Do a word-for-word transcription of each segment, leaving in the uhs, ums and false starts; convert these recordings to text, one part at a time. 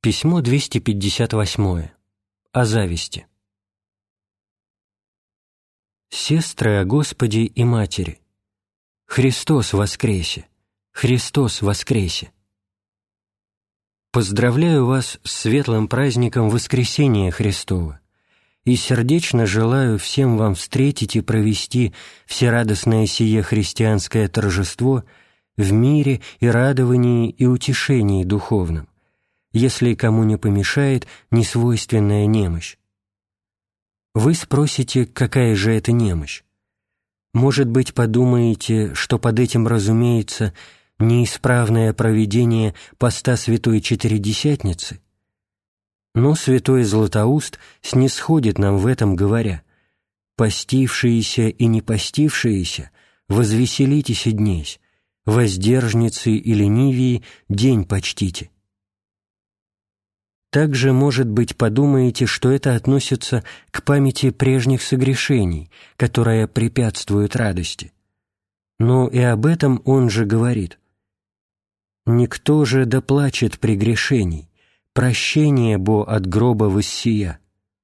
Письмо двести пятьдесят восемь. О зависти. Сестры о Господе и Матери, Христос воскресе! Христос воскресе! Поздравляю вас с светлым праздником Воскресения Христова и сердечно желаю всем вам встретить и провести всерадостное сие христианское торжество в мире и радовании и утешении духовном, если кому не помешает несвойственная немощь. Вы спросите, какая же это немощь? Может быть, подумаете, что под этим разумеется неисправное проведение поста Святой Четыредесятницы? Но святой Златоуст снисходит нам в этом, говоря: «Постившиеся и не постившиеся, возвеселитесь и днесь, воздержницы и ленивии день почтите». Также, может быть, подумаете, что это относится к памяти прежних согрешений, которая препятствует радости. Но и об этом он же говорит: «Никто же да плачет прегрешений, прощение бо от гроба воссия».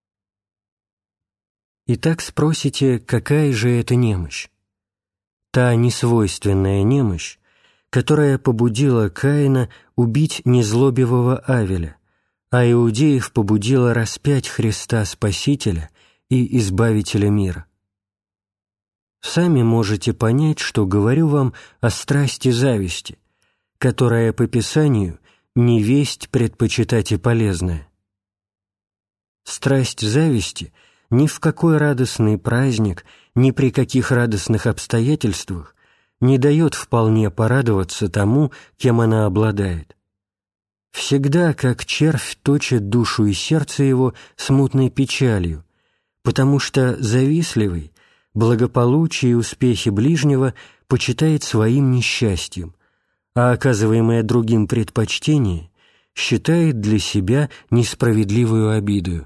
Итак, спросите, какая же это немощь? Та несвойственная немощь, которая побудила Каина убить незлобивого Авеля, а иудеев побудила распять Христа Спасителя и Избавителя мира. Сами можете понять, что говорю вам о страсти зависти, которая по Писанию не весть предпочитать и полезная. Страсть зависти ни в какой радостный праздник, ни при каких радостных обстоятельствах не дает вполне порадоваться тому, кем она обладает. Всегда, как червь, точит душу и сердце его смутной печалью, потому что завистливый благополучие и успехи ближнего почитает своим несчастьем, а оказываемое другим предпочтение считает для себя несправедливую обидою.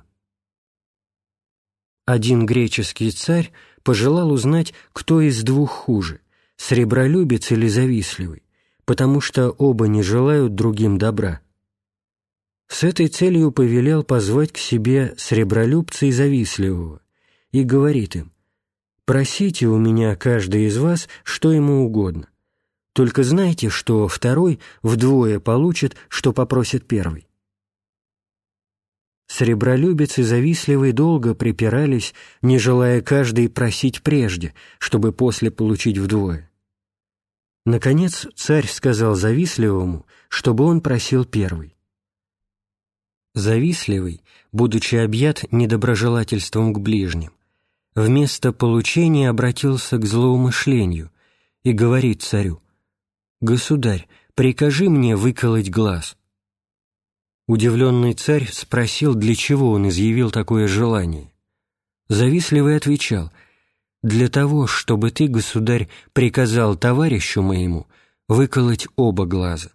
Один греческий царь пожелал узнать, кто из двух хуже – сребролюбец или завистливый, потому что оба не желают другим добра. С этой целью повелел позвать к себе сребролюбца и завистливого и говорит им: «Просите у меня каждый из вас, что ему угодно. Только знайте, что второй вдвое получит, что попросит первый». Сребролюбец и завистливый долго припирались, не желая каждый просить прежде, чтобы после получить вдвое. Наконец царь сказал завистливому, чтобы он просил первый. Завистливый, будучи объят недоброжелательством к ближним, вместо получения обратился к злоумышлению и говорит царю: «Государь, прикажи мне выколоть глаз». Удивленный царь спросил, для чего он изъявил такое желание. Завистливый отвечал: «Для того, чтобы ты, государь, приказал товарищу моему выколоть оба глаза».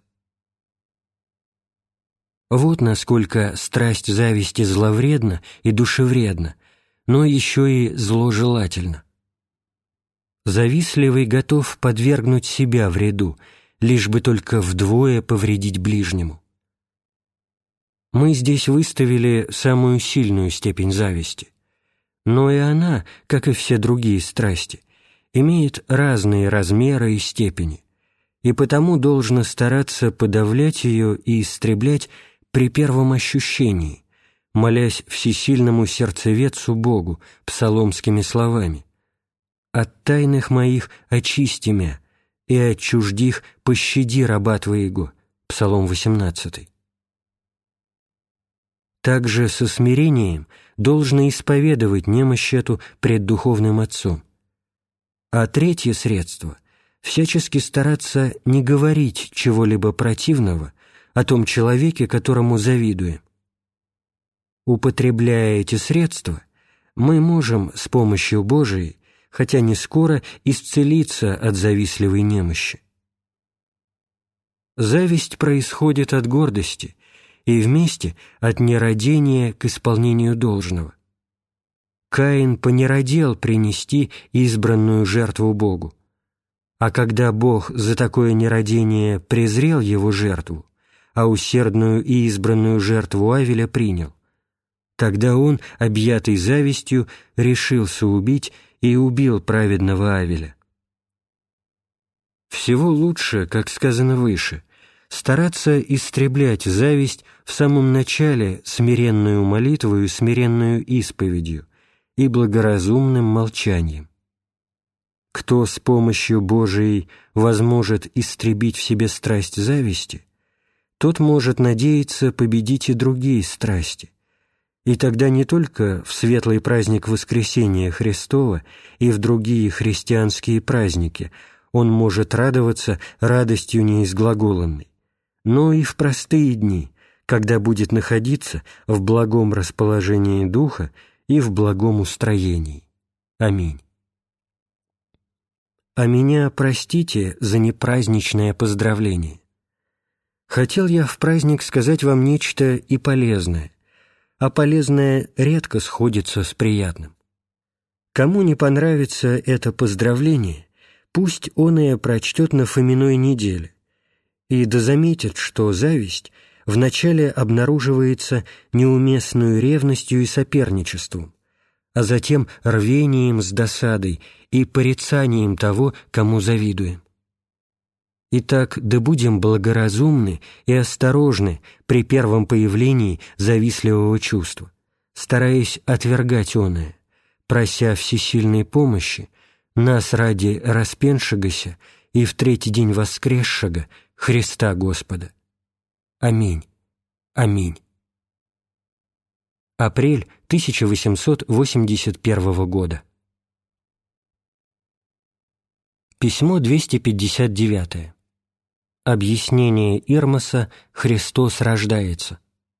Вот насколько страсть зависти зловредна и душевредна, но еще и зложелательна. Завистливый готов подвергнуть себя вреду, лишь бы только вдвое повредить ближнему. Мы здесь выставили самую сильную степень зависти, но и она, как и все другие страсти, имеет разные размеры и степени, и потому должно стараться подавлять ее и истреблять при первом ощущении, молясь всесильному сердцеведцу Богу псаломскими словами: «От тайных моих очисти мя, и от чуждих пощади раба Твоего» Псалом восемнадцатый. Также со смирением должно исповедовать немощь эту пред духовным отцом. А третье средство — всячески стараться не говорить чего-либо противного о том человеке, которому завидуем. Употребляя эти средства, мы можем с помощью Божией, хотя не скоро, исцелиться от завистливой немощи. Зависть происходит от гордости и вместе от нерадения к исполнению должного. Каин понерадел принести избранную жертву Богу, а когда Бог за такое нерадение презрел его жертву, а усердную и избранную жертву Авеля принял. Тогда он, объятый завистью, решился убить и убил праведного Авеля. Всего лучше, как сказано выше, стараться истреблять зависть в самом начале смиренную молитвою, смиренную исповедью и благоразумным молчанием. Кто с помощью Божией возможет истребить в себе страсть зависти, тот может надеяться победить и другие страсти, и тогда не только в светлый праздник Воскресения Христова и в другие христианские праздники он может радоваться радостью неизглаголанной, но и в простые дни, когда будет находиться в благом расположении духа и в благом устроении. Аминь. А меня простите за непраздничное поздравление. Хотел я в праздник сказать вам нечто и полезное, а полезное редко сходится с приятным. Кому не понравится это поздравление, пусть он и прочтет на Фоминой неделе, и да заметит, что зависть вначале обнаруживается неуместную ревностью и соперничеством, а затем рвением с досадой и порицанием того, кому завидуем. Итак, да будем благоразумны и осторожны при первом появлении завистливого чувства, стараясь отвергать оное, прося всесильной помощи нас ради распеншегося и в третий день воскресшего Христа Господа. Аминь. Аминь. Апрель тысяча восемьсот восемьдесят первого года. Письмо двести пятьдесят девятое. Объяснение Ирмоса «Христос рождается».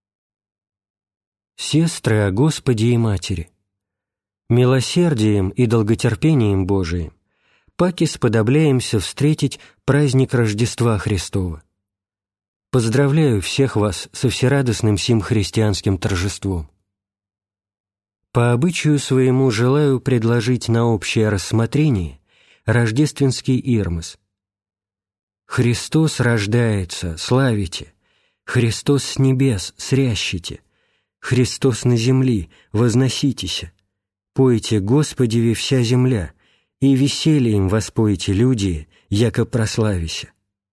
Сестры о Господе и Матери, милосердием и долготерпением Божиим паки сподобляемся встретить праздник Рождества Христова. Поздравляю всех вас со всерадостным сим христианским торжеством. По обычаю своему желаю предложить на общее рассмотрение рождественский Ирмос. «Христос рождается, славите! Христос с небес, срящите! Христос на земли, возноситеся! Пойте Господеве вся земля, и весельем воспойте люди, яко прославися».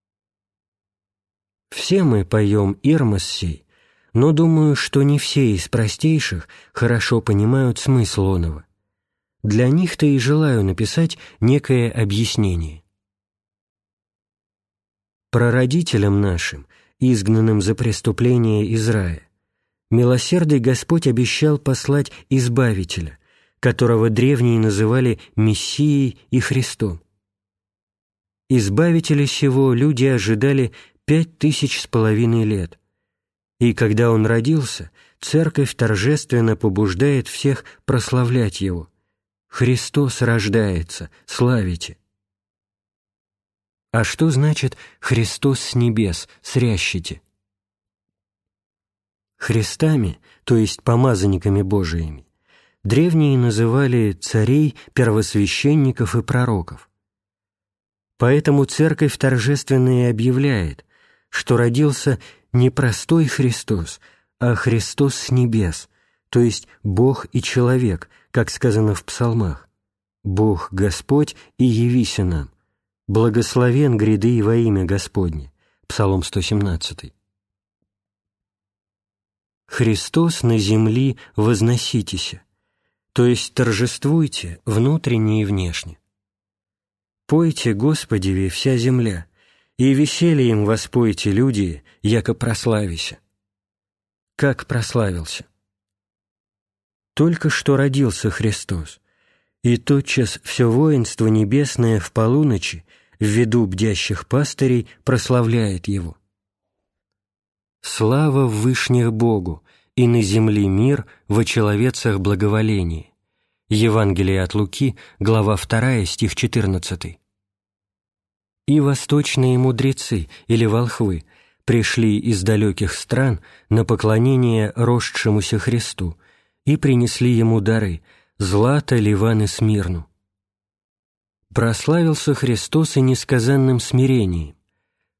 Все мы поем Ирмос сей, но думаю, что не все из простейших хорошо понимают смысл оного. Для них-то и желаю написать некое объяснение. Прародителям нашим, изгнанным за преступление из рая, милосердный Господь обещал послать Избавителя, которого древние называли Мессией и Христом. Избавителя сего люди ожидали пять тысяч с половиной лет, и когда он родился, Церковь торжественно побуждает всех прославлять его. «Христос рождается, славите!» А что значит «Христос с небес, срящите»? Христами, то есть помазанниками Божиими, древние называли царей, первосвященников и пророков. Поэтому Церковь торжественно и объявляет, что родился не простой Христос, а Христос с небес, то есть Бог и человек, как сказано в псалмах. «Бог Господь и явися нам. Благословен гряды во имя Господне». Псалом сто семнадцатый. «Христос на земли возноситеся», то есть торжествуйте внутренне и внешне. «Пойте Господеве вся земля, и весельем воспойте люди, яко прославися». Как прославился? Только что родился Христос, и тотчас все воинство небесное в полуночи в виду бдящих пастырей прославляет Его. «Слава в вышних Богу, и на земли мир, во человецах благоволение». Евангелие от Луки, глава вторая, стих четырнадцатый. «И восточные мудрецы, или волхвы, пришли из далеких стран на поклонение рождшемуся Христу и принесли Ему дары – злато, ливан и смирну». Прославился Христос и несказанным смирением.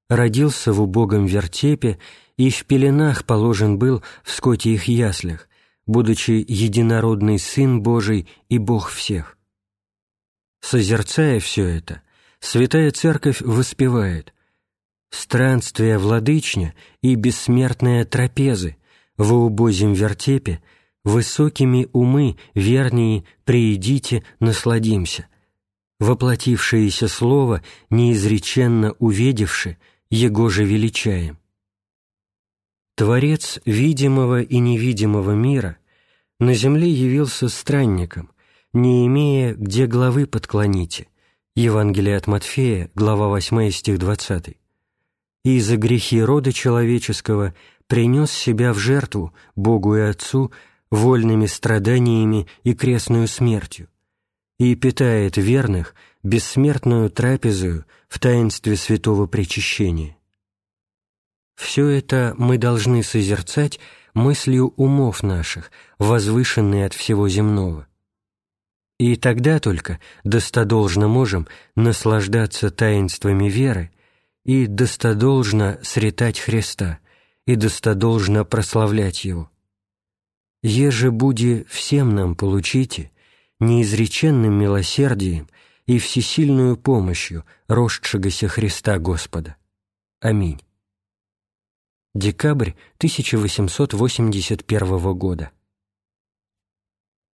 родился в убогом вертепе и в пеленах положен был в скотьих яслях, будучи единородный Сын Божий и Бог всех. Созерцая все это, Святая Церковь воспевает: «Странствия владычня и бессмертная трапезы во убозем вертепе, высокими умы вернее приидите, насладимся, воплотившееся слово, неизреченно увидевши, его же величаем». Творец видимого и невидимого мира на земле явился странником, не имея где главы подклоните. Евангелие от Матфея, глава восьмая, стих двадцатый. И за грехи рода человеческого принес себя в жертву Богу и Отцу вольными страданиями и крестную смертью, и питает верных бессмертную трапезою в таинстве святого причащения. Все это мы должны созерцать мыслью умов наших, возвышенной от всего земного. И тогда только достодолжно можем наслаждаться таинствами веры и достодолжно сретать Христа, и достодолжно прославлять Его. Еже буди всем нам получите неизреченным милосердием и всесильную помощью росшегося Христа Господа. Аминь. Декабрь тысяча восемьсот восемьдесят первого года.